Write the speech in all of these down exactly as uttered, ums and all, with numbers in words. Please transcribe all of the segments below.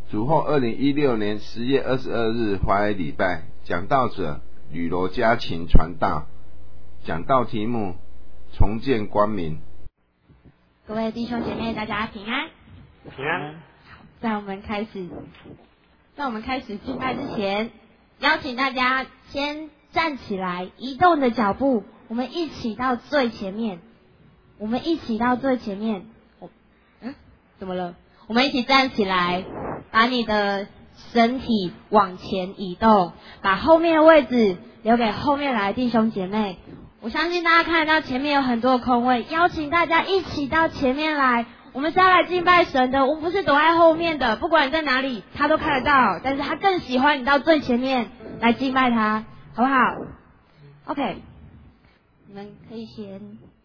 主后二零一六年十月二十二日华裔礼拜，讲道者吕罗家勤传道，讲道题目重见光明。 各位弟兄姐妹，大家平安。 平安。 好，在我们开始，在我们开始敬拜之前，邀请大家先站起来，移动你的脚步，我们一起到最前面。我们一起到最前面。嗯，怎么了？我们一起站起来，把你的身体往前移动，把后面的位置留给后面来的弟兄姐妹。我相信大家看得到前面有很多空位，邀请大家一起到前面来。我们是要来敬拜神的，我们不是躲在后面的，不管你在哪里，他都看得到。但是他更喜欢你到最前面来敬拜他，好不好 ？OK， 你们可以先。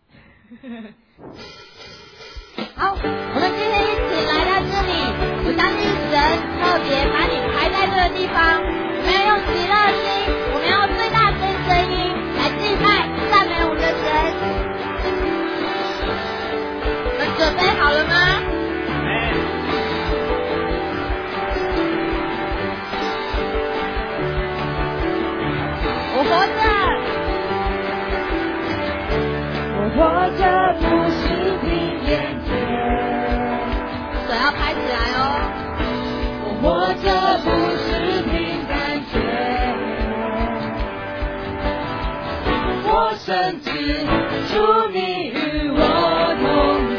好，我们今天一起来到这里，我相信神特别把你排在这个地方。我们要用喜乐的心，我们要用最大声的声音来敬拜、赞美我们的神。你们准备好了吗？我活着，我活着不是凭眼见，手要拍起来哦。我活着不是凭感觉，我深知主你与我同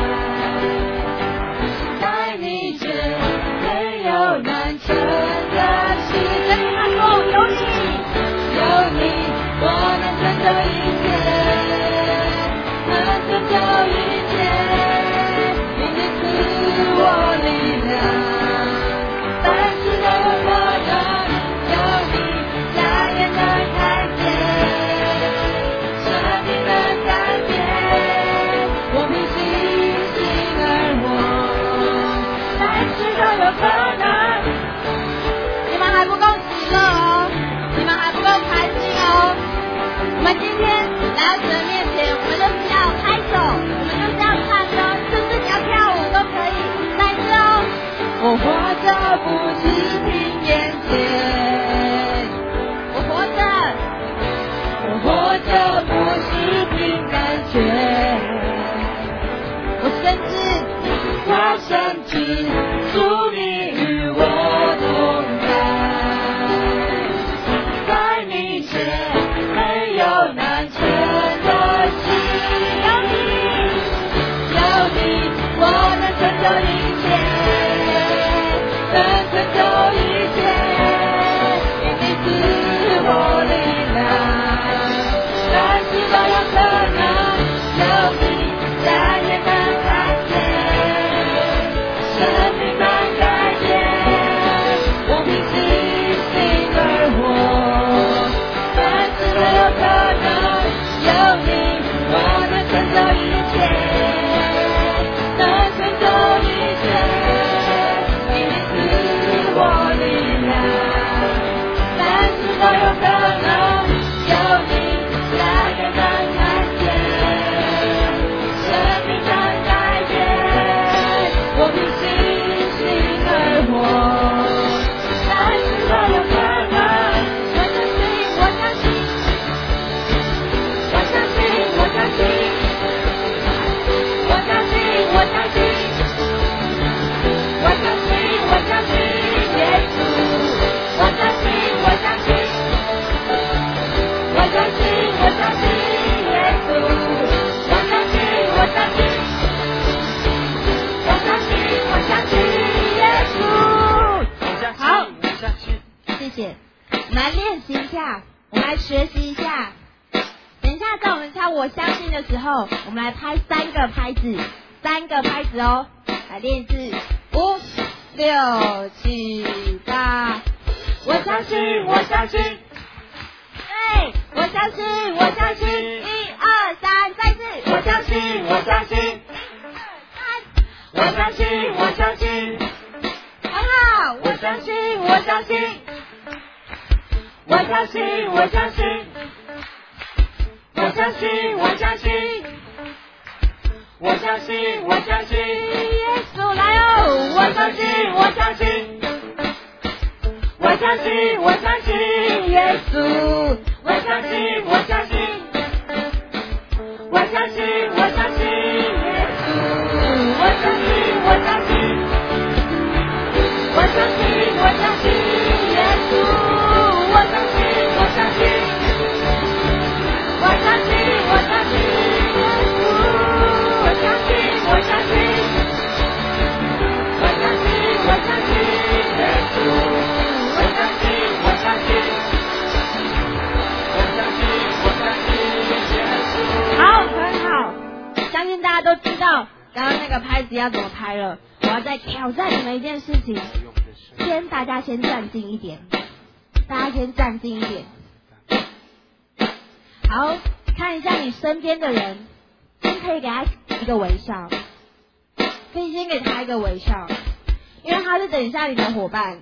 在，在你前没有难成的事。跟他说有你，有你，我能成就一切，能成就一切，因你赐我力量。但是都有可能，有你再也能看见，生命能改变，我凭信心而活。但是都有可能，你们还不够喜乐哦，你们还不够开心哦。我们今天来到神面前，我们就是要拍手，我们就是要唱歌，甚至你要跳舞都可以。再一次哦，我活着不是凭眼见，我活着，我活着不是凭感觉，我深知，我深知主你与我同在，在你前没有难成的事。有你，有你，我能成就一切，能成就一切，因你赐我力量。但是都有可能，有你再也能看见，生命能改变，我凭信心而活。但是都有可能，有你，我能成就一切，能成就一切，因你赐我力量。但是都有可能，有你再也能看见，生命能改变，我凭信心而活。但是都有可能，我相信，我相信，我相信，我相信，我相信，我相信，我相信，我相信耶稣，我相信，我相信，我相信，我相信耶稣，我相信，我相信，我相信，我相信耶稣。好，谢谢。我们来练习一下，我们来学习一下。等一下，在我们唱我相信的时候，我们来拍三个拍子，三个拍子哦。来练一次，五、六、七、八。我相信，我相信。对，我相信，我相信。一二三，再次。我相信，我相信。一二三。我相信，我相信。很好，我相信，我相信。我相信，我相信。我相信，我相信，我相信，我相信，耶稣来哦！我相信，我相信， 耶稣。我相信，我相信，我相信，我相信耶稣。我相信，我相信，我相信，我相信耶稣。我相信，我相信，我相信，我相信耶稣。我相信，我相信，我相信，我相信耶稣。我相信，我相信，我相信，我相信耶稣。好，很好，相信大家都知道刚刚那个拍子要怎么拍了。我要再挑战你们一件事情，先大家先站近一点，大家先站近一点。好，看一下你身边的人，先可以给他一个微笑，可以先给他一个微笑，因为他是等一下你的伙伴。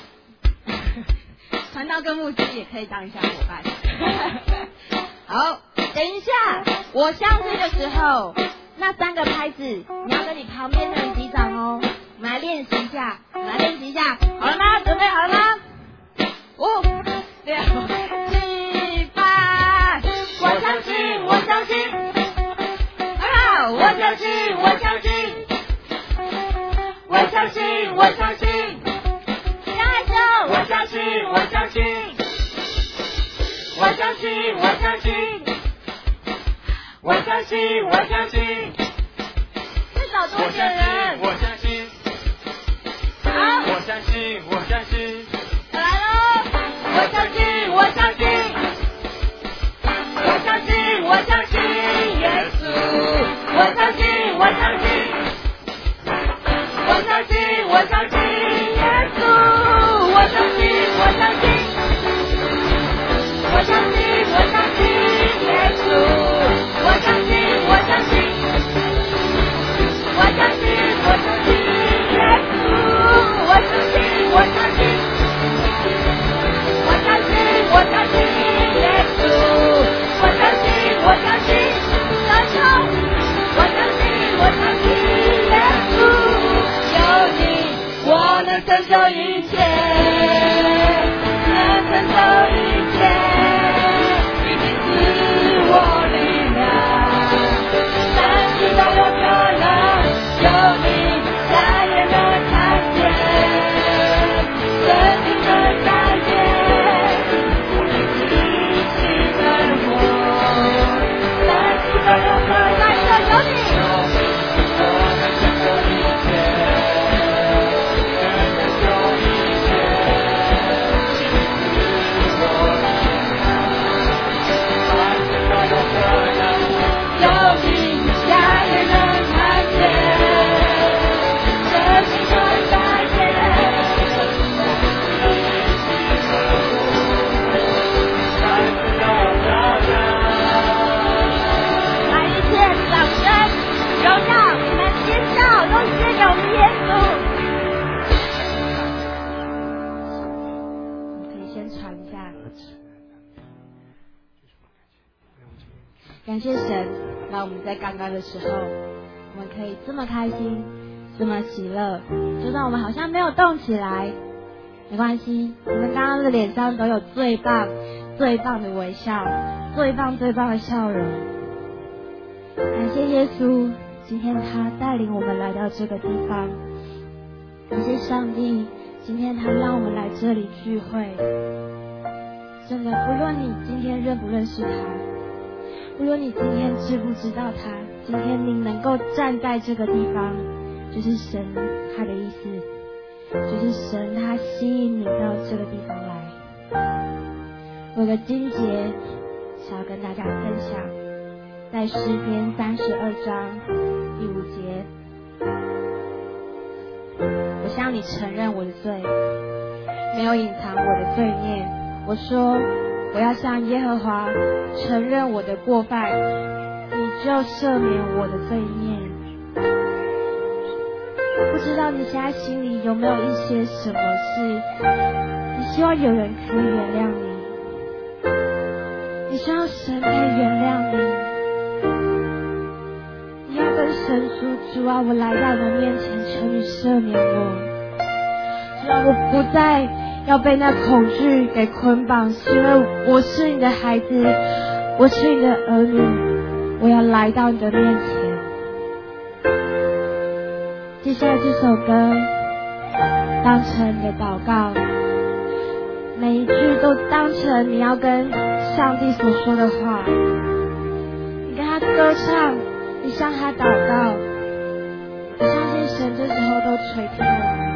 传道跟牧师也可以当一下伙伴。好，等一下，我相信的时候，那三个拍子你要跟你旁边的人击掌哦。我们来练习一下，我们来练习一下，好了吗？准备好了吗？五、六、七、八。我相信，我相信。好，我相信，我相信。我相信，我相信。加油！我相信，我相信。我相信，我相信。我相信，我相信。至少多一点人。 我相信。 好。 我相信，我相信。 来喽！我相信，我相信。我相信，我相信耶稣。我相信，我相信。我相信，我相信耶稣。我相信，我相信。我相信，我相信耶稣。我相信，我相信。我相信，我相信耶稣。我相信，我相信。我相信，我相信耶稣。我相信，我相信。加油！我相信，我相信耶稣。有你，我能承受一切，能承受一切。你是我力量，但知道有可能，有你再也能看见，生命的改变。你是在我，但知道有可能，在这有你。 我能承受一切，能承受一切。你是我力量，但知道有可能， 有你再也能看见，生命的改变。 但知道有可能。 把一切掌声、荣耀、你们尖叫都献给我们耶稣。我可以先传一下。感谢神，让我们在刚刚的时候，我们可以这么开心，这么喜乐，就算我们好像没有动起来，没关系，我们刚刚的脸上都有最棒、最棒的微笑，最棒、最棒的笑容。感谢耶稣，今天他带领我们来到这个地方。感谢上帝，今天他让我们来这里聚会。真的，不论你今天认不认识他，不论你今天知不知道他，今天你能够站在这个地方，就是神他的意思，就是神他吸引你到这个地方来。我有个经节想要跟大家分享，在诗篇三十二章第五节，我向你承认我的罪，没有隐藏我的罪孽。我说我要向耶和华承认我的过犯，你就赦免我的罪孽。不知道你现在心里有没有一些什么事，你希望有人可以原谅你，你希望神可以原谅你，你要跟神说，主啊，我来到你的面前，求你赦免我，主啊，我不再要被那恐惧给捆绑，是因为我是你的孩子，我是你的儿女，我要来到你的面前。接下来这首歌当成你的祷告，每一句都当成你要跟上帝所说的话，你跟他歌唱，你向他祷告，我相信神这时候都垂听了你。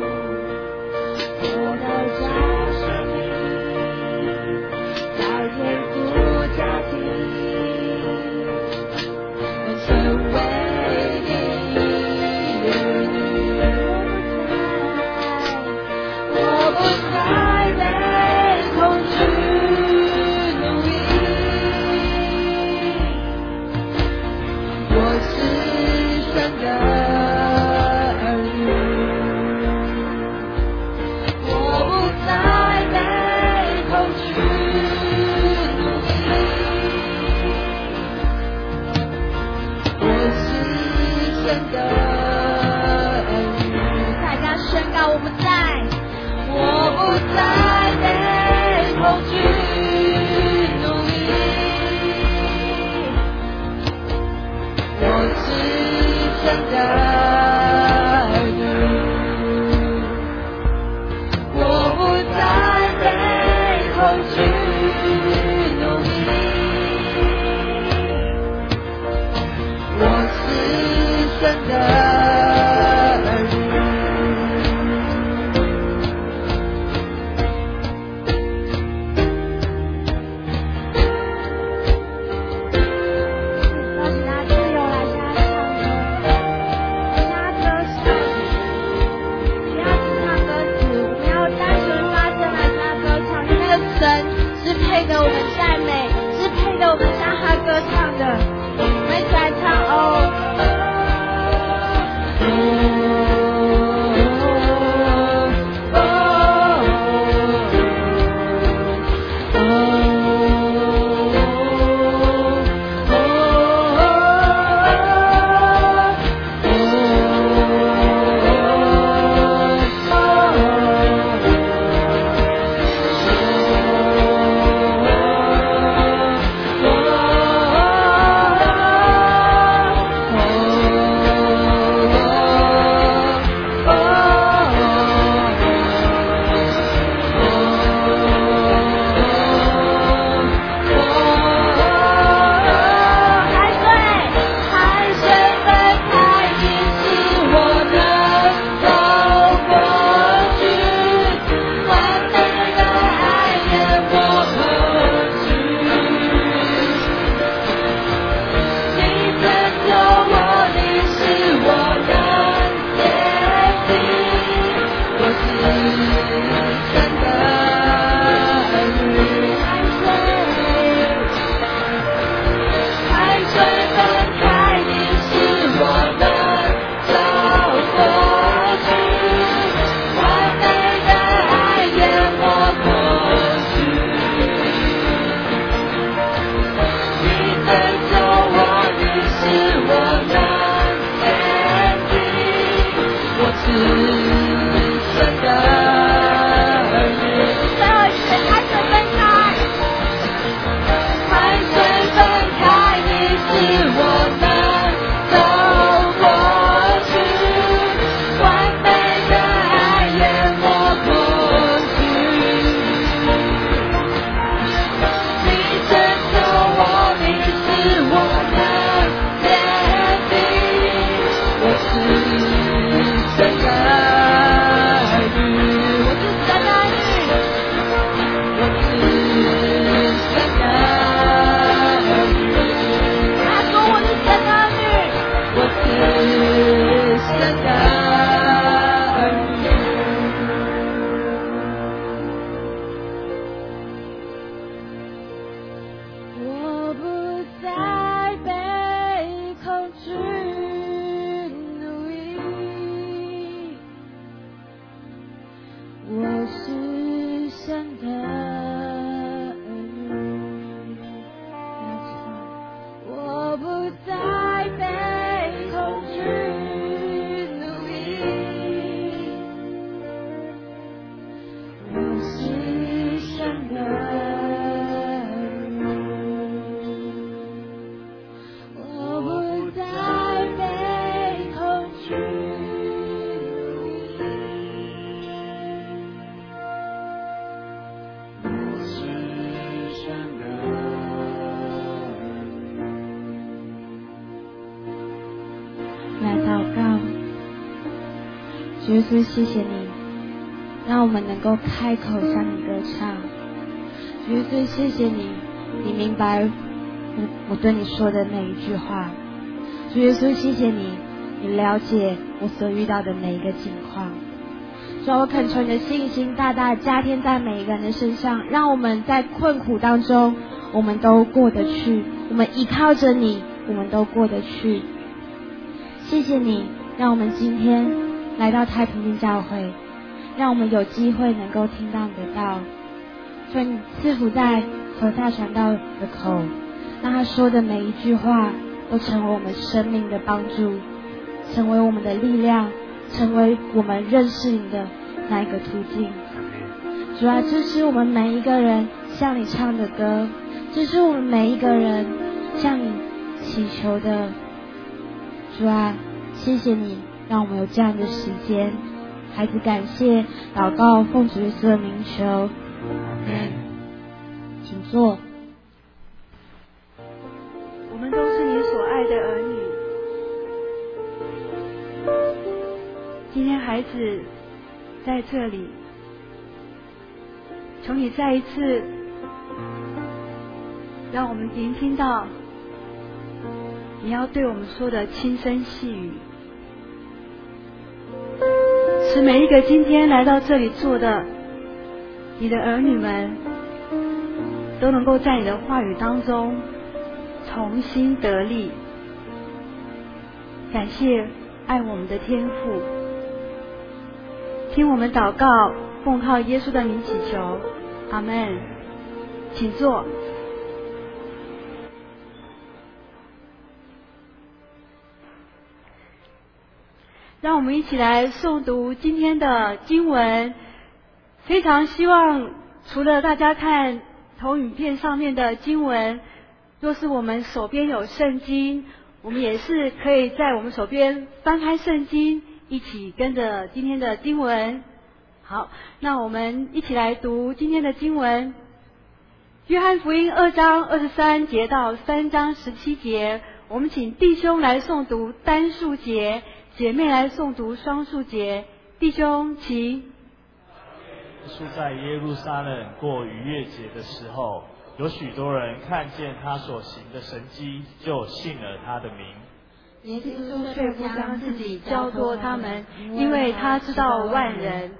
我的家是你，在天配得我们赞美，是配得我们向他歌唱的。我们一起来唱哦。 耶稣，谢谢你，让我们能够开口向你歌唱。耶稣，谢谢你，你明白我我对你说的每一句话。主耶稣，谢谢你，你了解我所遇到的每一个境况。主，我恳求你的信心大大加添在每一个人的身上，让我们在困苦当中，我们都过得去。我们依靠着你，我们都过得去。谢谢你，让我们今天来到太平间教会，让我们有机会能够听到你的道。所以你赐福在何大传道的口，让他说的每一句话都成为我们生命的帮助，成为我们的力量，成为我们认识你的那一个途径。主啊，这是我们每一个人向你唱的歌，这是我们每一个人向你祈求的。主啊，谢谢你让我们有这样的时间。孩子感谢祷告，奉主耶稣的名求，嗯，请坐。 我们都是你所爱的儿女。今天孩子在这里，求你再一次让我们聆听到你要对我们说的轻声细语，使每一个今天来到这里坐的你的儿女们都能够在你的话语当中重新得力。感谢爱我们的天父，听我们祷告，奉靠耶稣的名祈求，阿们。请坐。让我们一起来诵读今天的经文。非常希望除了大家看投影片上面的经文，若是我们手边有圣经，我们也是可以在我们手边翻开圣经，一起跟着今天的经文。好，那我们一起来读今天的经文。约翰福音二章二十三节到三章十七节，我们请弟兄来诵读单数节，姐妹来诵读双数节。弟兄请。 耶稣在耶路撒冷过逾越节的时候，有许多人看见他所行的神迹，就信了他的名。 耶稣却不将自己交托他们，因为他知道万人，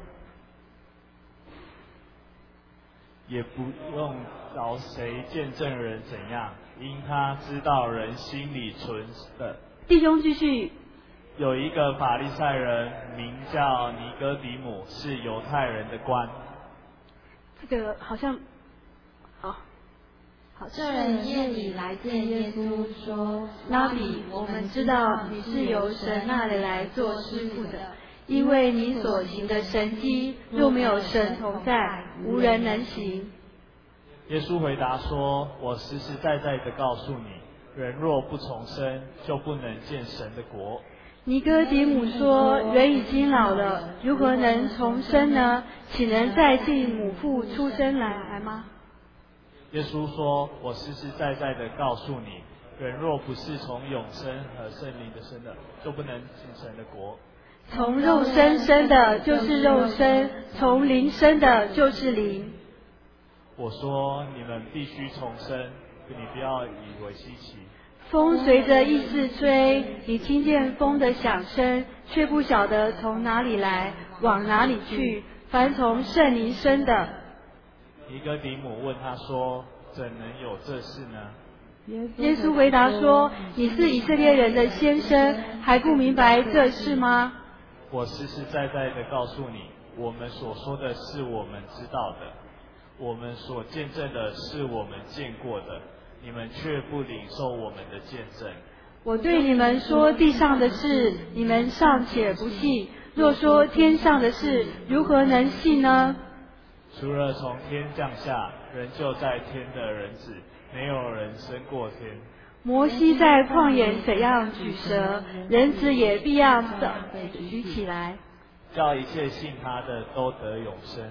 也不用找谁见证人怎样，因他知道人心里存的。 弟兄继续。 有一个法利赛人名叫尼哥底母，是犹太人的官。 这个好像，好，好。 这人夜里来见耶稣，说：“ 拉比，我们知道你是由神那里来做师傅的，因为你所行的神迹，若没有神同在，无人能行。” 耶稣回答说：“我实实在在的告诉你，人若不重生，就不能见神的国。” 尼哥底母说：“人已经老了，如何能重生呢？岂能再进母腹出生来来吗？” 耶稣说：“我实实在在的告诉你，人若不是从永生和圣灵的生的，就不能进神的国。 从肉身生的就是肉身，从灵生的就是灵。” 我说你们必须重生，你不要以为稀奇。 风随着意思吹，你听见风的响声，却不晓得从哪里来，往哪里去。凡从圣灵生的。 尼哥底母问他说：“怎能有这事呢？” 耶稣回答说：“你是以色列人的先生，还不明白这事吗？” 我实实在在的告诉你，我们所说的是我们知道的，我们所见证的是我们见过的，你们却不领受我们的见证。 我对你们说地上的事，你们尚且不信；若说天上的事，如何能信呢？ 除了从天降下，人就在天的人子，没有人升过天。 摩西在旷野怎样举蛇，人子也必要的举起来， 叫一切信他的都得永生。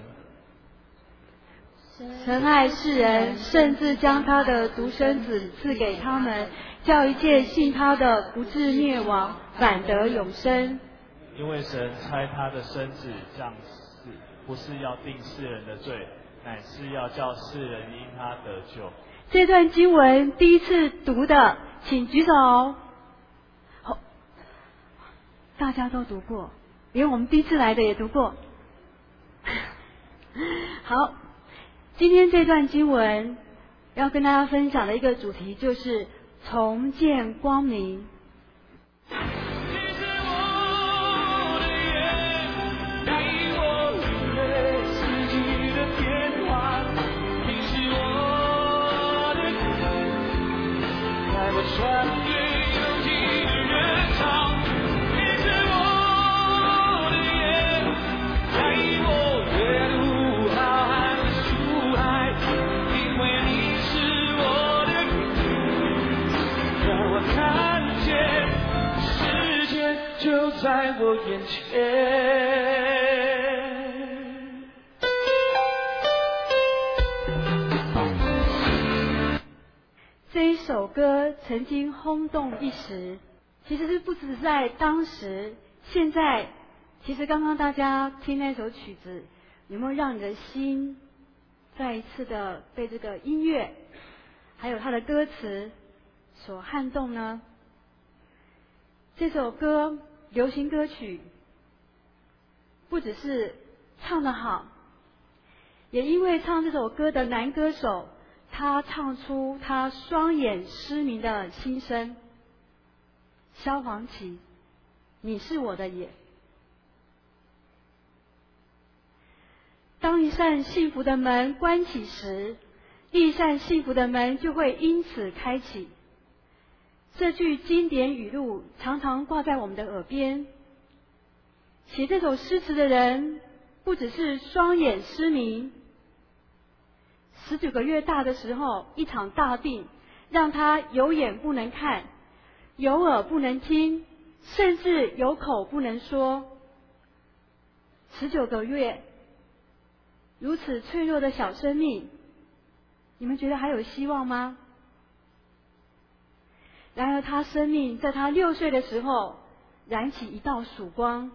神爱世人，甚至将他的独生子赐给他们，叫一切信他的不至灭亡，反得永生。 因为神差他的生子降世，不是要定世人的罪，乃是要叫世人因他得救。 这段经文第一次读的，请举手。好，大家都读过，连我们第一次来的也读过。好，今天这段经文要跟大家分享的一个主题就是重见光明。 穿越拥挤的人潮，你是我的眼，带我越入浩瀚的树海，因为你是我的眼，让我看见世界就在我眼前。 这一首歌曾经轰动一时，其实是不只是在当时，现在其实刚刚大家听那首曲子，有没有让你的心再一次的被这个音乐还有它的歌词所撼动呢？这首歌流行歌曲不只是唱得好，也因为唱这首歌的男歌手他唱出他双眼失明的心声。萧煌奇，你是我的眼。当一扇幸福的门关起时，另一扇幸福的门就会因此开启。这句经典语录常常挂在我们的耳边。写这首诗词的人不只是双眼失明，十九个月大的时候，一场大病让他有眼不能看，有耳不能听，甚至有口不能说。十九个月，如此脆弱的小生命，你们觉得还有希望吗？然而他生命在他六岁的时候燃起一道曙光。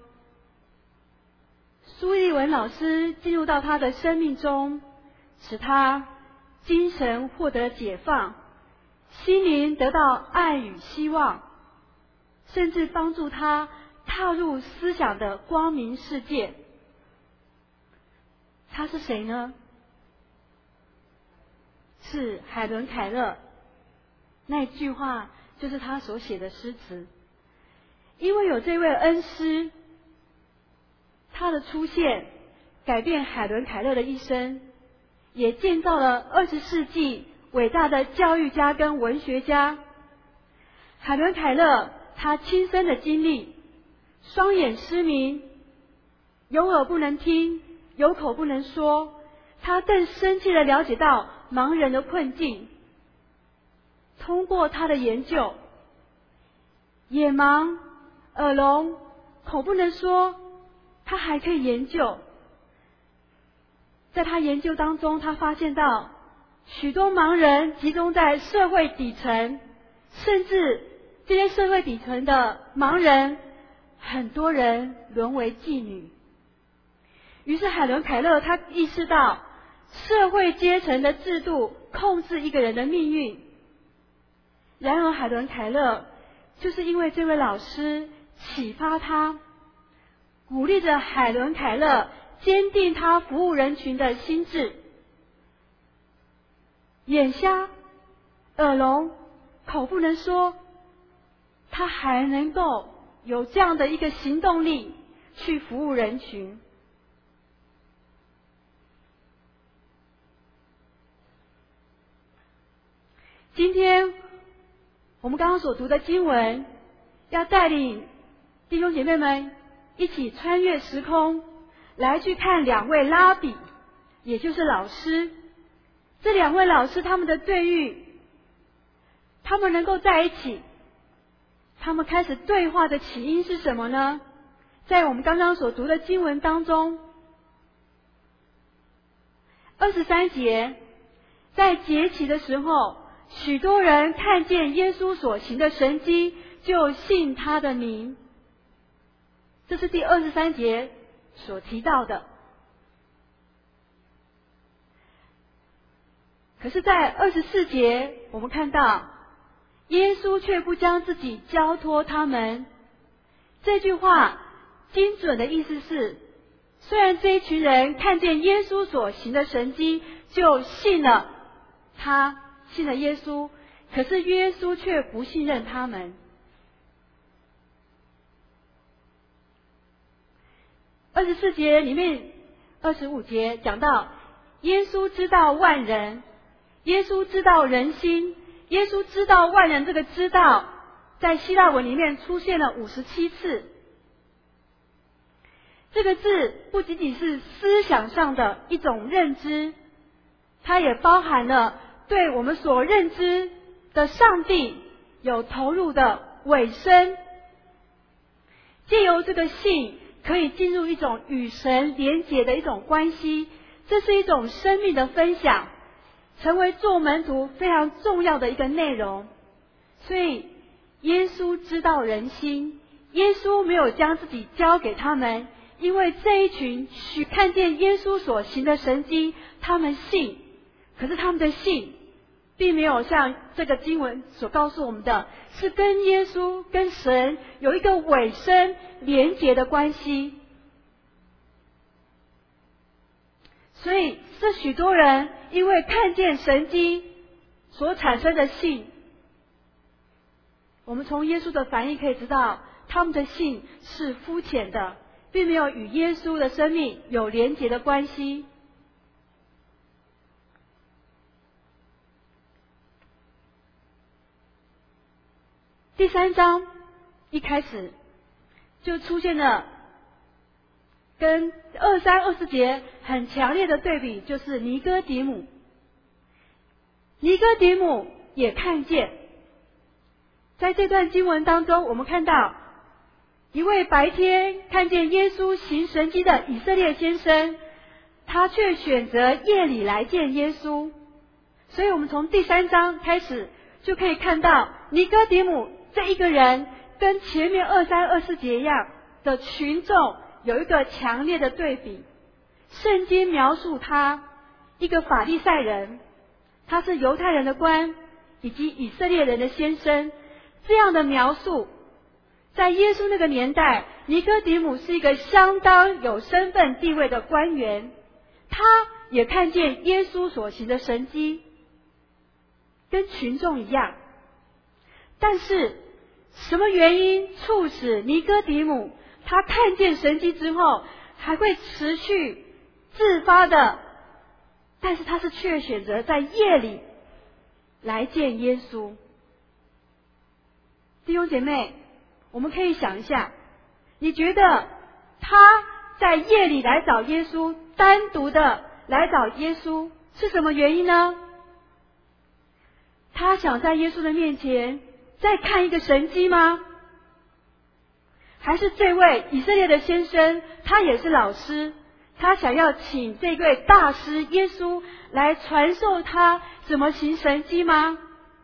苏立文老师进入到他的生命中，使他精神获得解放，心灵得到爱与希望，甚至帮助他踏入思想的光明世界。他是谁呢？是海伦·凯勒。那句话就是他所写的诗词。因为有这位恩师，他的出现改变海伦·凯勒的一生，也建造了二十世纪伟大的教育家跟文学家。海伦·凯勒他亲身的经历，双眼失明，有耳不能听，有口不能说，他更深切的了解到盲人的困境。通过他的研究，眼盲、耳聋、口不能说，他还可以研究。在他研究当中，他发现到许多盲人集中在社会底层，甚至这些社会底层的盲人，很多人沦为妓女。于是海伦·凯勒他意识到社会阶层的制度控制一个人的命运。然而海伦·凯勒就是因为这位老师启发他，鼓励着海伦·凯勒坚定他服务人群的心志。眼瞎、耳聋、口不能说，他还能够有这样的一个行动力去服务人群。今天我们刚刚所读的经文，要带领弟兄姐妹们一起穿越时空，来去看两位拉比，也就是老师。这两位老师他们的对遇，他们能够在一起，他们开始对话的起因是什么呢？在我们刚刚所读的经文当中，二十三节，在节期的时候，许多人看见耶稣所行的神迹，就信他的名。这是第二十三节所提到的。可是在二十四节，我们看到耶稣却不将自己交托他们。这句话精准的意思是，虽然这一群人看见耶稣所行的神迹，就信了他，信了耶稣，可是耶稣却不信任他们。二十四节里面，二十五节讲到耶稣知道万人，耶稣知道人心，耶稣知道万人，这个知道在希腊文里面出现了五十七次。这个字不仅仅是思想上的一种认知，它也包含了对我们所认知的上帝有投入的委身。借由这个信，可以进入一种与神连结的一种关系，这是一种生命的分享，成为做门徒非常重要的一个内容。所以耶稣知道人心，耶稣没有将自己交给他们，因为这一群许看见耶稣所行的神迹，他们信，可是他们的信并没有像这个经文所告诉我们的，是跟耶稣跟神有一个委身连结的关系。所以这许多人因为看见神迹， 所产生的信，我们从耶稣的反应可以知道，他们的信是肤浅的，并没有与耶稣的生命有连结的关系。第三章一开始就出现了跟二三二四节很强烈的对比，就是尼哥底母。尼哥底母也看见，在这段经文当中，我们看到一位白天看见耶稣行神迹的以色列先生，他却选择夜里来见耶稣。所以我们从第三章开始就可以看到尼哥底母这一个人跟前面二三二四节一样的群众有一个强烈的对比。圣经描述他一个法利赛人，他是犹太人的官以及以色列人的先生，这样的描述在耶稣那个年代，尼哥底母是一个相当有身份地位的官员，他也看见耶稣所行的神迹，跟群众一样。但是什么原因促使尼哥底母他看见神迹之后还会持续自发的，但是他是却选择在夜里来见耶稣？弟兄姐妹，我们可以想一下，你觉得他在夜里来找耶稣，单独的来找耶稣是什么原因呢？他想在耶稣的面前再看一个神迹吗？还是这位以色列的先生，他也是老师，他想要请这位大师耶稣来传授他怎么行神迹吗？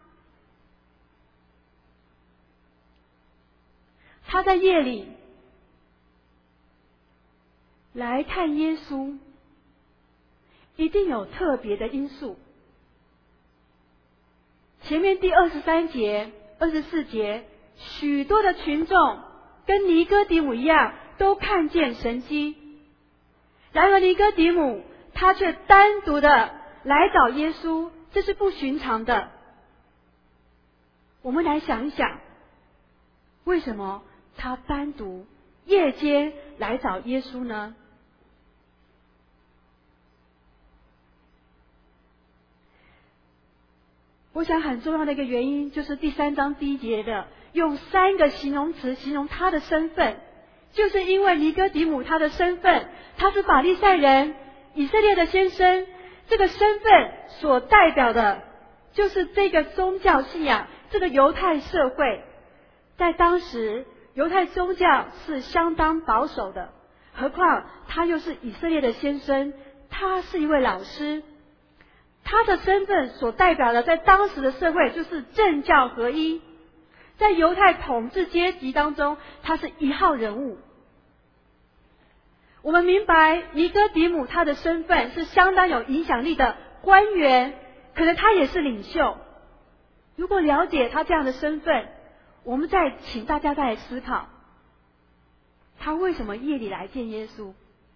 他在夜里来看耶稣，一定有特别的因素。前面第二十三节、二十四节，许多的群众跟尼哥底母一样，都看见神迹。然而尼哥底母他却单独的来找耶稣，这是不寻常的。我们来想一想，为什么他单独夜间来找耶稣呢？我想很重要的一个原因，就是第三章第一节的用三个形容词形容他的身份，就是因为尼哥底母他的身份，他是法利赛人，以色列的先生，这个身份所代表的就是这个宗教信仰，这个犹太社会。在当时犹太宗教是相当保守的，何况他又是以色列的先生，他是一位老师，他的身份所代表的在当时的社会就是政教合一，在犹太统治阶级当中，他是一号人物。我们明白尼哥底母他的身份是相当有影响力的官员，可能他也是领袖。如果了解他这样的身份，我们再请大家再来思考，他为什么夜里来见耶稣？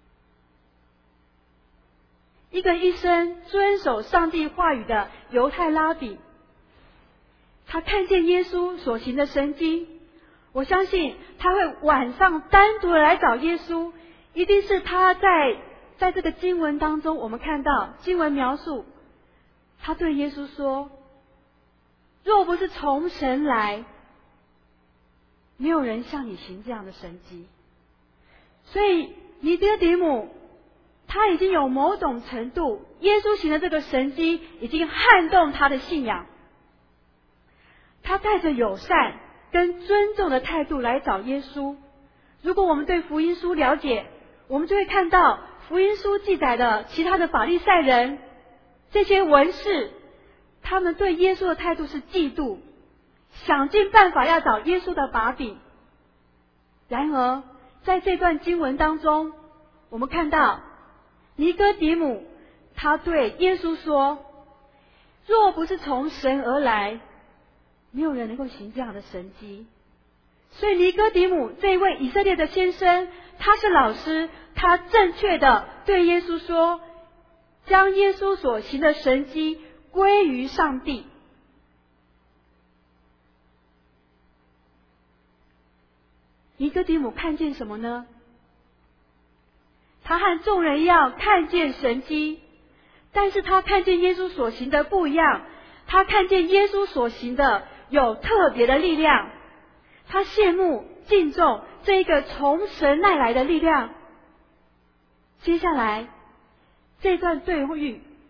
一个一生遵守上帝话语的犹太拉比，他看见耶稣所行的神迹，我相信他会晚上单独的来找耶稣，一定是他在在这个经文当中，我们看到经文描述，他对耶稣说，若不是从神来，没有人像你行这样的神迹。所以尼哥底母他已经有某种程度，耶稣行的这个神迹已经撼动他的信仰，他带着友善跟尊重的态度来找耶稣。如果我们对福音书了解，我们就会看到福音书记载的其他的法利赛人，这些文士，他们对耶稣的态度是嫉妒，想尽办法要找耶稣的把柄。然而在这段经文当中，我们看到尼哥底母他对耶稣说，若不是从神而来，没有人能够行这样的神迹。所以尼哥底母这一位以色列的先生，他是老师，他正确的对耶稣说，将耶稣所行的神迹归于上帝。 尼哥底母看见什么呢？他和众人一样看见神迹，但是他看见耶稣所行的不一样，他看见耶稣所行的有特别的力量，他羡慕敬重这一个从神那来的力量。接下来这段对话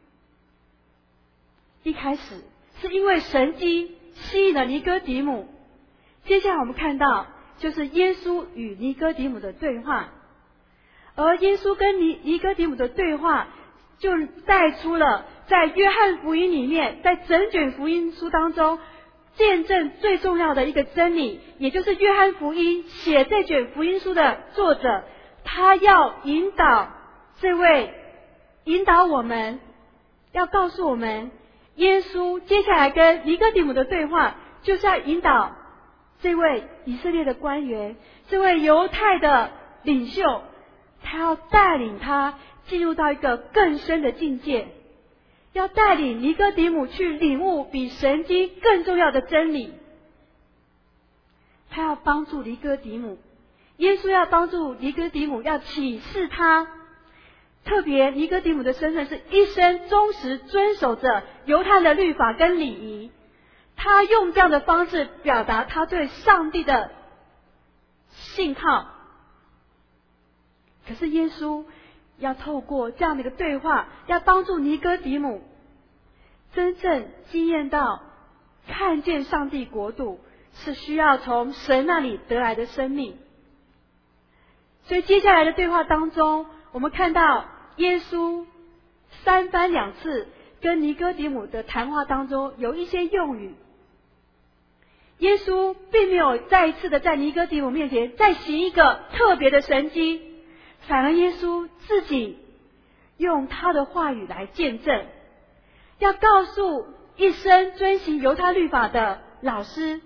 一开始是因为神迹吸引了尼哥底母，接下来我们看到就是耶稣与尼哥底母的对话，而耶稣跟尼尼哥底母的对话就带出了在约翰福音里面，在整卷福音书当中见证最重要的一个真理，也就是约翰福音写这卷福音书的作者，他要引导这位引导我们，要告诉我们耶稣接下来跟尼哥底母的对话，就是要引导这位以色列的官员，这位犹太的领袖，他要带领他进入到一个更深的境界，要带领尼哥底母去领悟比神迹更重要的真理。他要帮助尼哥底母，耶稣要帮助尼哥底母，要启示他。特别尼哥底母的身份是一生忠实遵守着犹太的律法跟礼仪，他用这样的方式表达他对上帝的信靠。可是耶稣要透过这样的一个对话，要帮助尼哥底母真正经验到看见上帝国度是需要从神那里得来的生命。所以接下来的对话当中，我们看到耶稣三番两次跟尼哥底母的谈话当中有一些用语，耶稣并没有再一次的在尼哥底母面前再行一个特别的神迹，反而耶稣自己用他的话语来见证，要告诉一生遵行犹太律法的老师。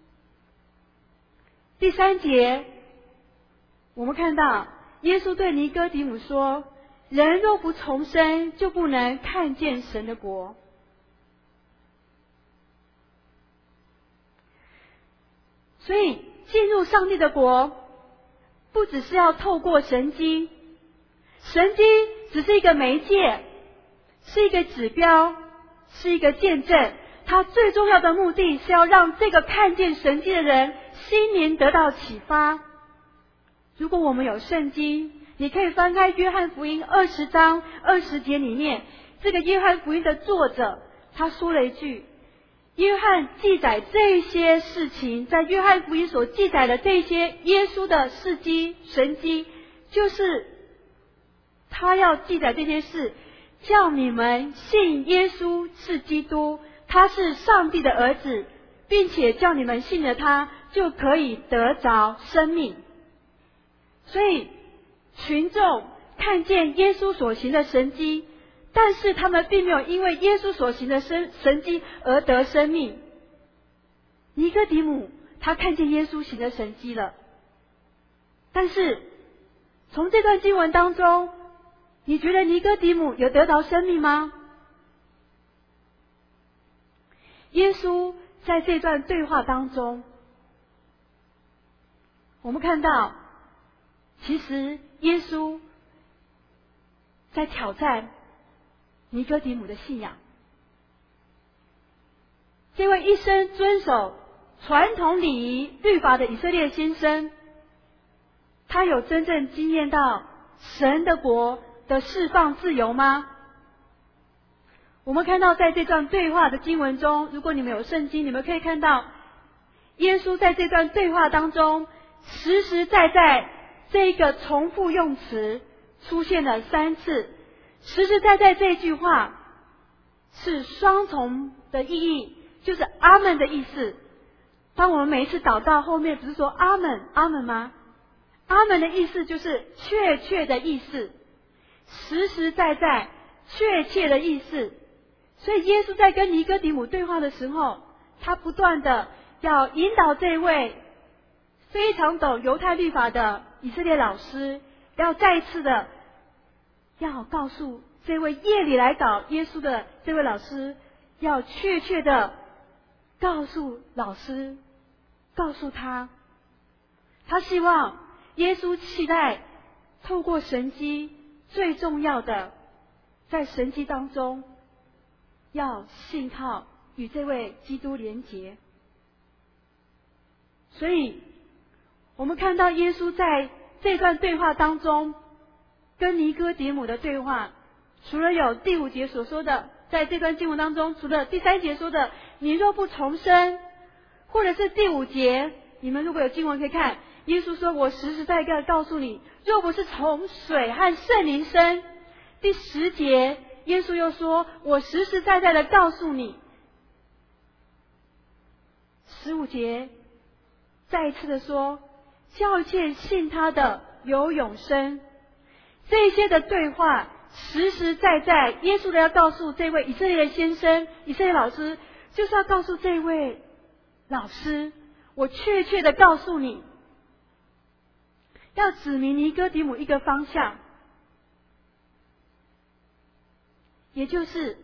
第三节我们看到耶稣对尼哥底母说，人若不重生，就不能看见神的国。所以进入上帝的国不只是要透过神迹，神迹只是一个媒介，是一个指标，是一个见证，它最重要的目的是要让这个看见神迹的人心灵得到启发。如果我们有圣经，你可以翻开约翰福音二十章二十节里面，这个约翰福音的作者他说了一句，约翰记载这些事情，在约翰福音所记载的这些耶稣的事迹神迹，就是他要记载这些事，叫你们信耶稣是基督，他是上帝的儿子，并且叫你们信了他就可以得着生命。所以群众看见耶稣所行的神迹，但是他们并没有因为耶稣所行的神神迹而得生命。尼哥底母他看见耶稣行的神迹了，但是从这段经文当中，你觉得尼哥底母有得到生命吗？耶稣在这段对话当中，我们看到其实耶稣在挑战尼哥底母的信仰。这位一生遵守传统礼仪律法的以色列先生，他有真正经验到神的国的释放自由吗？我们看到在这段对话的经文中，如果你们有圣经，你们可以看到耶稣在这段对话当中实实在在这个重复用词出现了三次，实实在在这句话是双重的意义，就是阿们的意思。当我们每一次祷告后面不是说阿们阿们吗？阿们的意思就是确切的意思，实实在在确切的意思。所以耶稣在跟尼哥底母对话的时候，他不断的要引导这位非常懂犹太律法的以色列老师，要再一次的要告诉这位夜里来找耶稣的这位老师，要确切的告诉老师，告诉他， 他希望耶稣期待透过神迹，最重要的在神迹当中要信靠与这位基督连结。所以我们看到耶稣在这段对话当中跟尼哥底母的对话，除了有第五节所说的，在这段经文当中，除了第三节说的你若不重生，或者是第五节，你们如果有经文可以看，耶稣说我实实在在告诉你，若不是从水和圣灵生。第十节耶稣又说我实实在在的告诉你。十五节再一次的说叫一切信他的有永生。这些的对话实实在在，耶稣的要告诉这位以色列的先生、以色列老师，就是要告诉这位老师，我确切的告诉你，要指明尼哥底母一个方向，也就是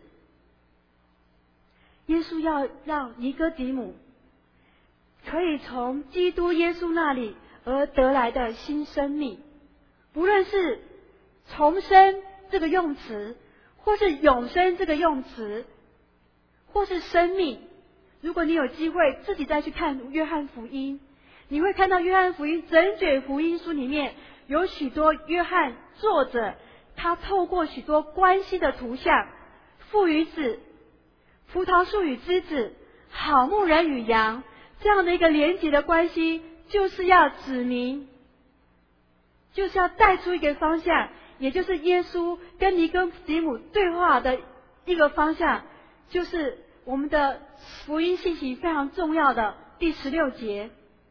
耶稣要让尼哥底母可以从基督耶稣那里而得来的新生命，不论是重生这个用词，或是永生这个用词，或是生命。如果你有机会自己再去看约翰福音，你会看到约翰福音整卷福音书里面有许多约翰作者他透过许多关系的图像，父与子、葡萄树与枝子、好牧人与羊，这样的一个连结的关系，就是要指明，就是要带出一个方向，也就是耶稣跟尼哥底母对话的一个方向，就是我们的福音信息非常重要的第十六节。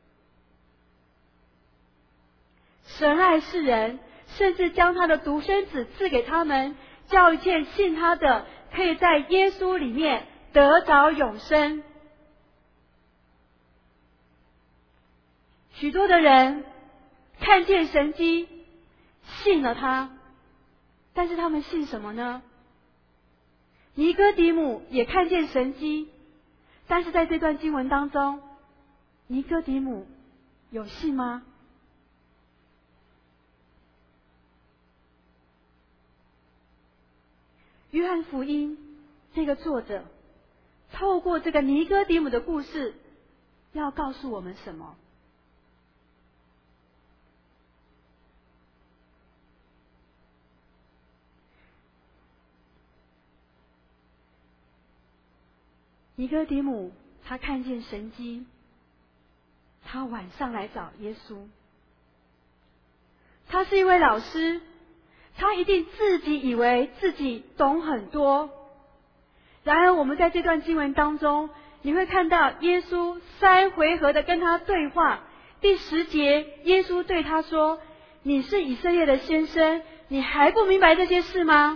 神爱世人，甚至将他的独生子赐给他们，叫一切信他的可以在耶稣里面得着永生。许多的人看见神迹信了他，但是他们信什么呢？尼哥底母也看见神迹，但是在这段经文当中，尼哥底母有信吗？约翰福音这个作者透过这个尼哥底母的故事，要告诉我们什么？尼哥底母他看见神迹，他晚上来找耶稣。他是一位老师，他一定自己以为自己懂很多。然而我们在这段经文当中，你会看到耶稣三回合的跟他对话。第十节耶稣对他说，你是以色列的先生，你还不明白这些事吗？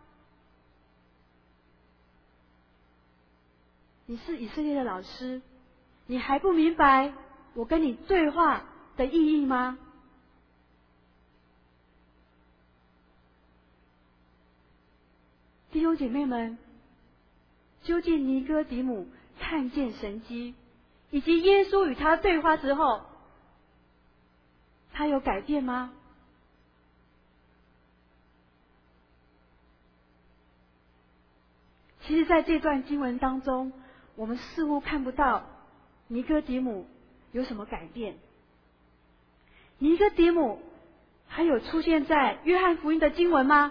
你是以色列的老师，你还不明白我跟你对话的意义吗？弟兄姐妹们，究竟尼哥底母看见神迹，以及耶稣与他对话之后，他有改变吗？其实在这段经文当中，我们似乎看不到尼哥底母有什么改变。尼哥底母还有出现在约翰福音的经文吗？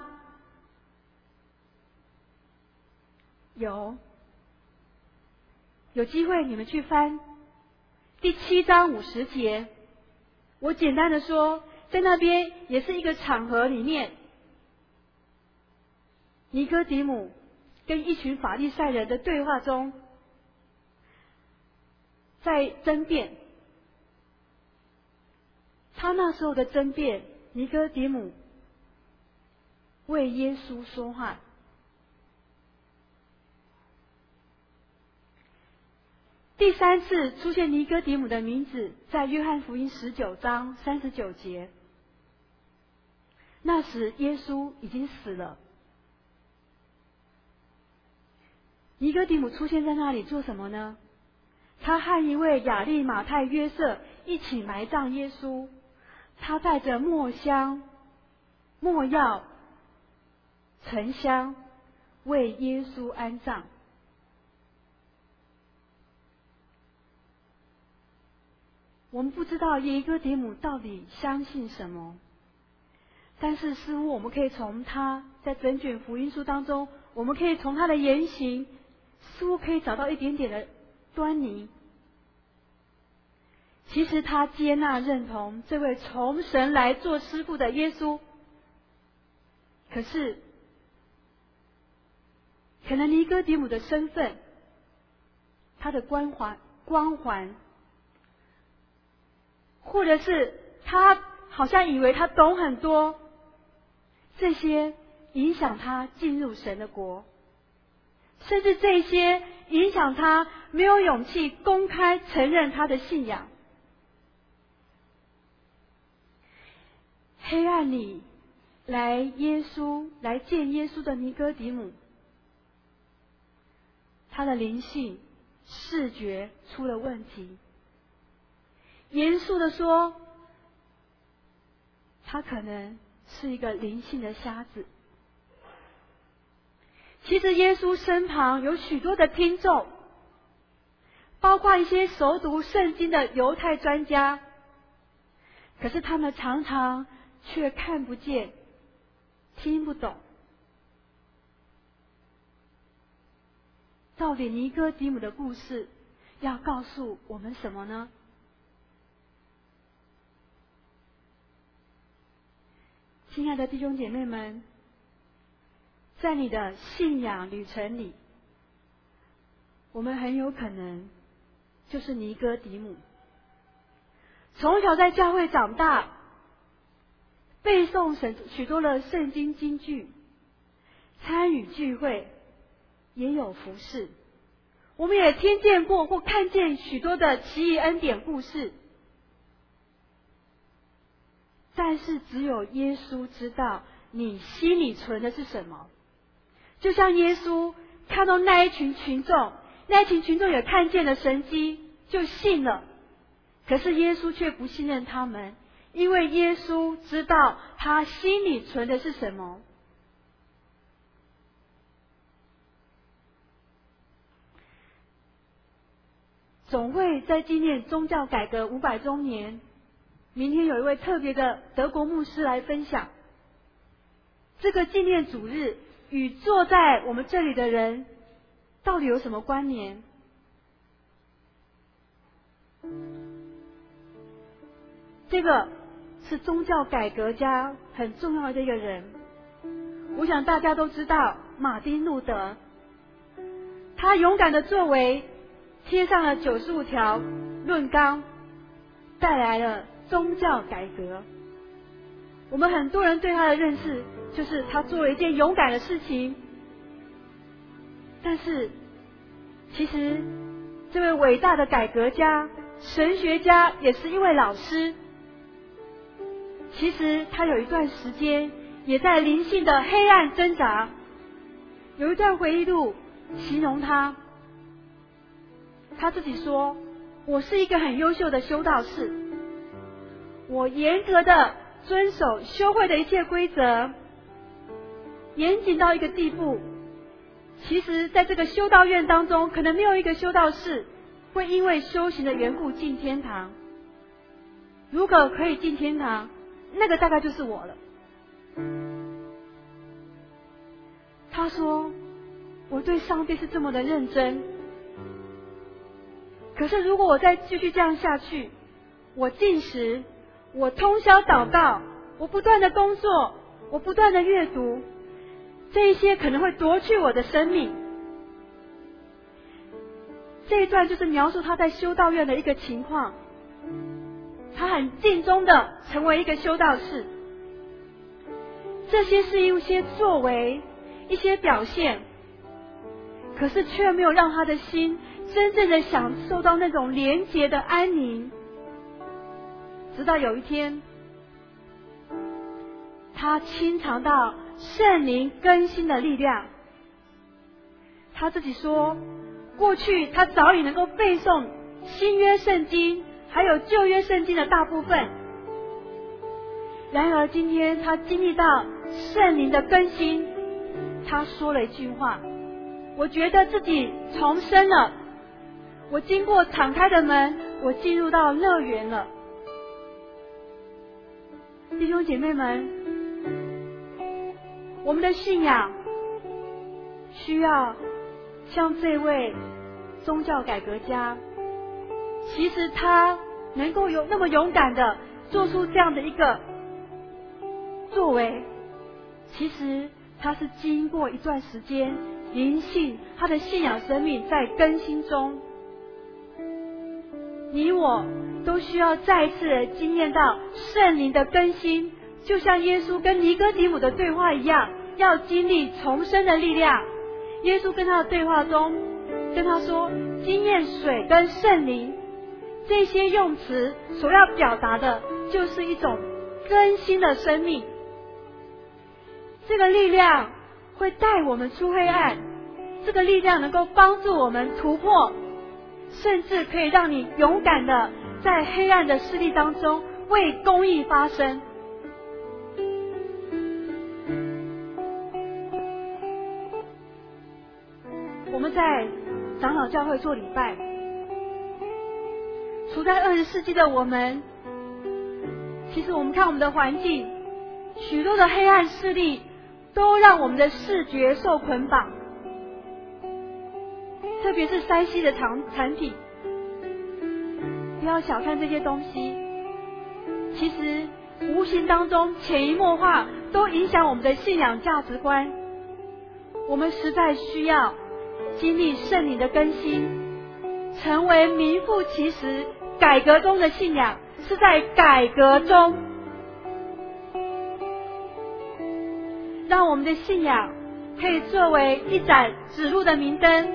有，有机会你们去翻第七章五十节。我简单的说，在那边也是一个场合里面，尼哥底母跟一群法利赛人的对话中，在争辩。他那时候的争辩，尼哥底母为耶稣说话。第三次出现尼哥底母的名字，在约翰福音十九章三十九节。那时耶稣已经死了，尼哥底母出现在那里做什么呢？ 他和一位亚利马太约瑟一起埋葬耶稣，他带着墨香、墨药、沉香为耶稣安葬。我们不知道耶哥底母到底相信什么，但是似乎我们可以从他在整卷福音书当中，我们可以从他的言行，似乎可以找到一点点的端倪。其实他接纳认同这位从神来做师傅的耶稣，可是可能尼哥底母的身份，他的光环光环，或者是他好像以为他懂很多，这些影响他进入神的国，甚至这些影响他没有勇气公开承认他的信仰。黑暗里来耶稣来见耶稣的尼哥底母，他的灵性视觉出了问题。严肃的说，他可能是一个灵性的瞎子。其实耶稣身旁有许多的听众，包括一些熟读圣经的犹太专家，可是他们常常却看不见、听不懂。到底尼哥底母的故事要告诉我们什么呢？亲爱的弟兄姐妹们，在你的信仰旅程里，我们很有可能就是尼哥底母。从小在教会长大，背诵神许多的圣经金句，参与聚会，也有服事。我们也听见过或看见许多的奇异恩典故事，但是只有耶稣知道你心里存的是什么。就像耶稣看到那一群群众，那一群群众也看见了神迹，就信了。可是耶稣却不信任他们，因为耶稣知道他心里存的是什么。总会在纪念宗教改革五百周年，明天有一位特别的德国牧师来分享这个纪念主日与坐在我们这里的人到底有什么关联。这个是宗教改革家很重要的一个人，我想大家都知道马丁路德，他勇敢的作为贴上了九十五条论纲，带来了宗教改革。我们很多人对他的认识就是他做了一件勇敢的事情，但是其实这位伟大的改革家、神学家也是一位老师。其实他有一段时间也在灵性的黑暗挣扎，有一段回忆录形容他，他自己说，我是一个很优秀的修道士，我严格的遵守修会的一切规则，严谨到一个地步，其实在这个修道院当中，可能没有一个修道士会因为修行的缘故进天堂。如果可以进天堂，那个大概就是我了。他说，我对上帝是这么的认真，可是如果我再继续这样下去，我进食，我通宵祷告，我不断的工作，我不断的阅读，这一些可能会夺去我的生命。这一段就是描述他在修道院的一个情况，他很尽忠的成为一个修道士。这些是一些作为，一些表现，可是却没有让他的心真正的享受到那种连结的安宁。直到有一天，他亲尝到圣灵更新的力量。他自己说，过去他早已能够背诵新约圣经还有旧约圣经的大部分。然而今天他经历到圣灵的更新，他说了一句话，我觉得自己重生了，我经过敞开的门，我进入到乐园了。弟兄姐妹们，我们的信仰需要像这位宗教改革家，其实他能够有那么勇敢的做出这样的一个作为，其实他是经过一段时间灵性，他的信仰生命在更新中。你我都需要再一次的经验到圣灵的更新，就像耶稣跟尼哥底母的对话一样，要经历重生的力量。耶稣跟他的对话中跟他说，经验水跟圣灵这些用词所要表达的就是一种更新的生命。这个力量会带我们出黑暗，这个力量能够帮助我们突破，甚至可以让你勇敢的在黑暗的势力当中为公义发声。我们在长老教会做礼拜，处在二十世纪的我们，其实我们看我们的环境，许多的黑暗势力都让我们的视觉受捆绑，特别是三 C 的产产品，不要小看这些东西，其实无形当中潜移默化都影响我们的信仰价值观。我们实在需要经历圣灵的更新，成为名副其实改革中的信仰，是在改革中，让我们的信仰可以作为一盏指路的明灯。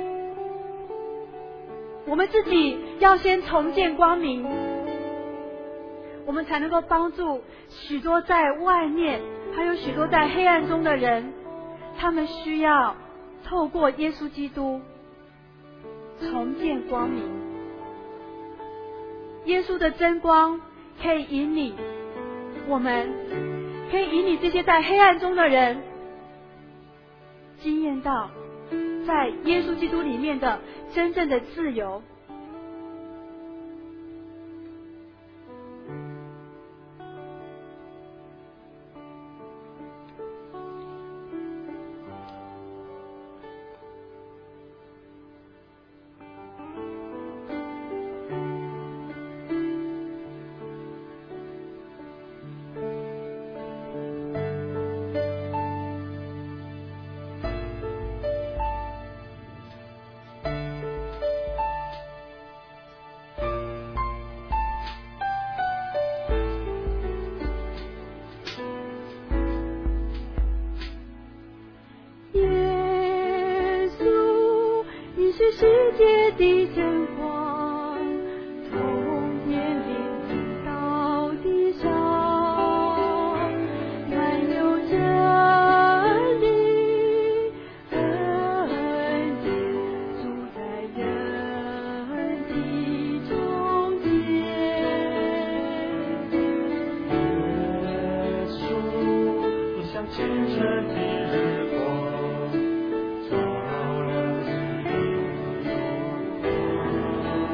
我们自己要先重见光明，我们才能够帮助许多在外面还有许多在黑暗中的人，他们需要透过耶稣基督重见光明。耶稣的真光可以引领我们，可以引领这些在黑暗中的人经验到在耶稣基督里面的真正的自由。世界的真光，从天临到地上，满有真理恩典，住在人的中间。耶稣，你像清晨的日光，照亮世界。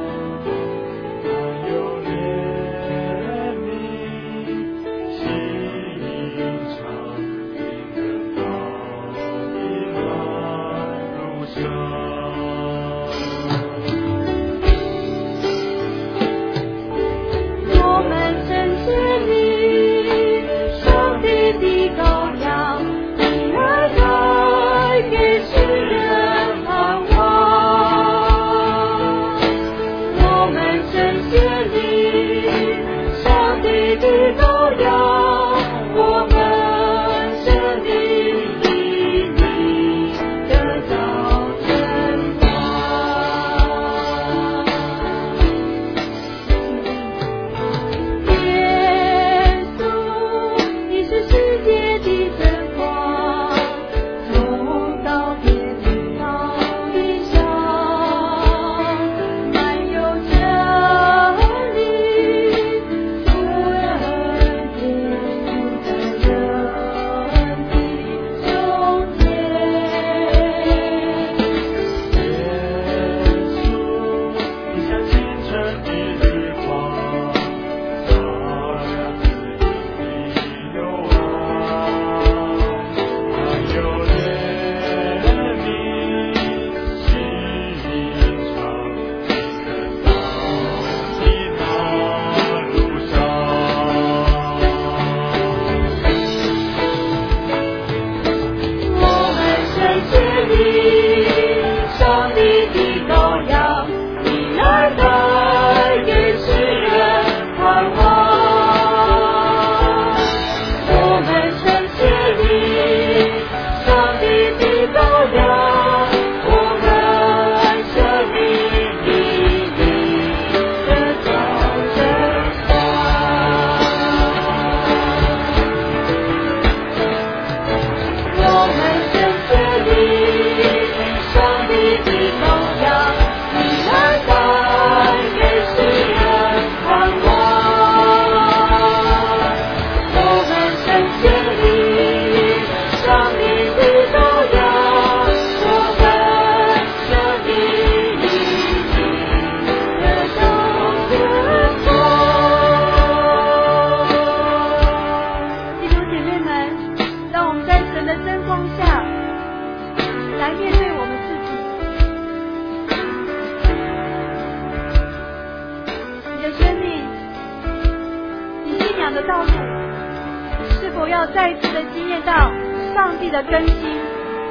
的道路，是否要再次的经验到上帝的更新？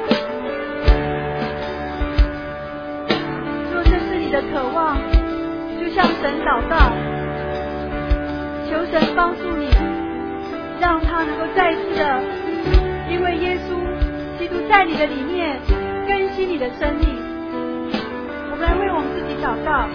若这是你的渴望，就向神祷告，求神帮助你，让他能够再次的因为耶稣基督在你的里面更新你的生命。我们来为我们自己祷告。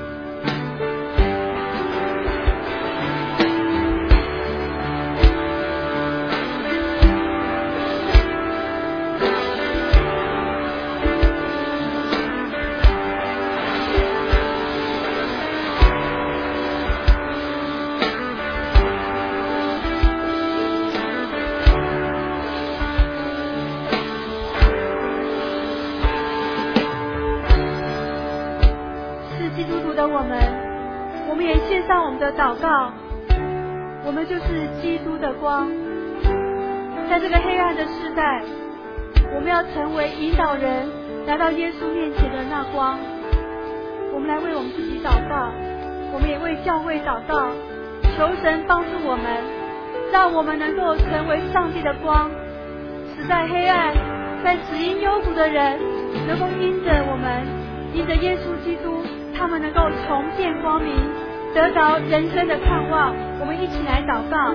上我们的祷告，我们就是基督的光。在这个黑暗的时代，我们要成为引导人来到耶稣面前的那光。我们来为我们自己祷告，我们也为教会祷告，求神帮助我们，让我们能够成为上帝的光，使在黑暗在死荫幽谷的人能够因着我们因着耶稣基督，他们能够重见光明，得着人生的盼望。我们一起来祷告。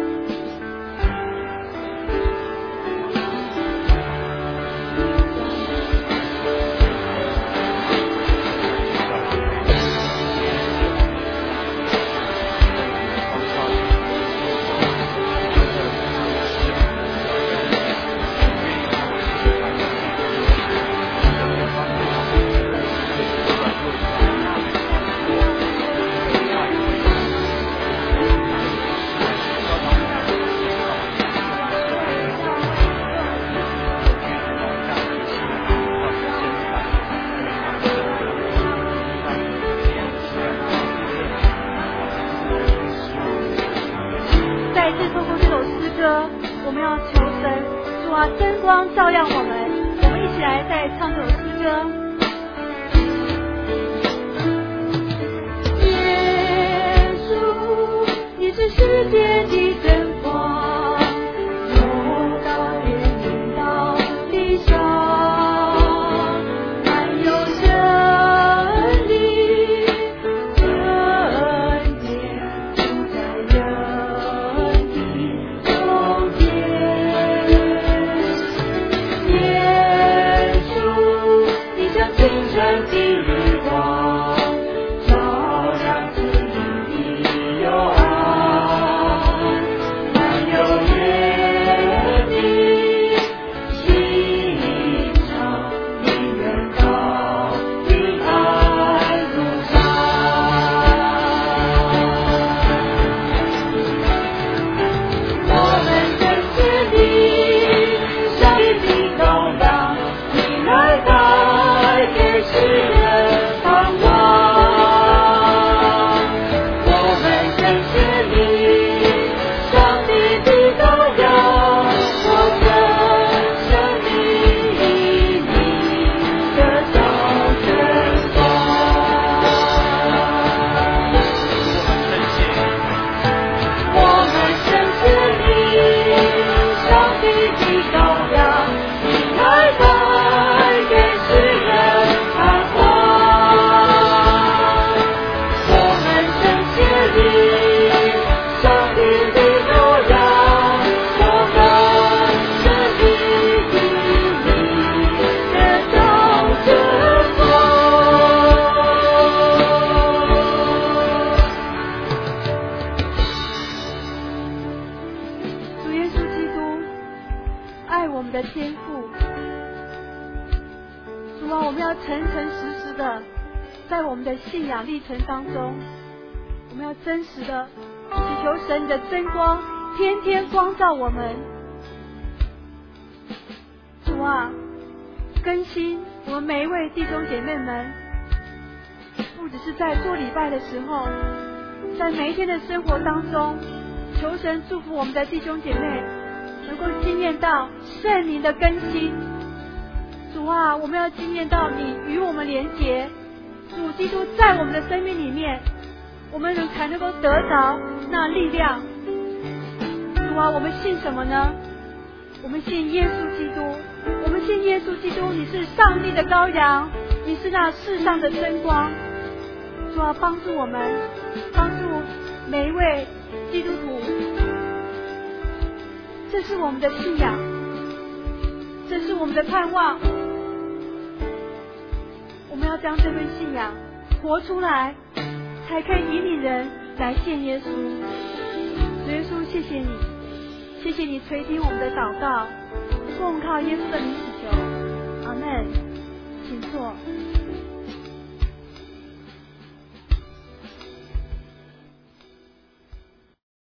照亮我们，我们一起来再唱这首诗歌。耶稣，你是世界的真光，走到天领到地上，满有真理，恩典住在人的中间。清晨的日光，照亮自己的幽暗，满有约的心肠，宁愿到平安路上。我们真是你，上帝的羔羊，你来到给世人盼望，我们真是你，上帝的羔羊，我真生命你的照真光。我们真是你，上帝的羔羊，你来带给世人盼望，我们真谢你，上帝的羔羊，我们是你的照真光。主耶稣基督爱我们的天父，主啊，我们要诚诚实实的在我们的信仰历程当中，我们要真实的祈求神你的真光天天光照我们。主啊，更新我们每一位弟兄姐妹们，不只是在做礼拜的时候，在每一天的生活当中，求神祝福我们的弟兄姐妹能够经验到圣灵的更新。主啊，我们要经验到你与我们连结，主基督在我们的生命里面，我们能才能够得着那力量， 主啊，我们信什么呢？我们信耶稣基督，我们信耶稣基督，你是上帝的羔羊，你是那世上的真光。主啊，帮助我们，帮助每一位基督徒，这是我们的信仰，这是我们的盼望。我们要将这份信仰活出来，才可以引领人来见耶稣。主耶稣，谢谢你，谢谢你垂听我们的祷告，奉靠耶稣的名祈求。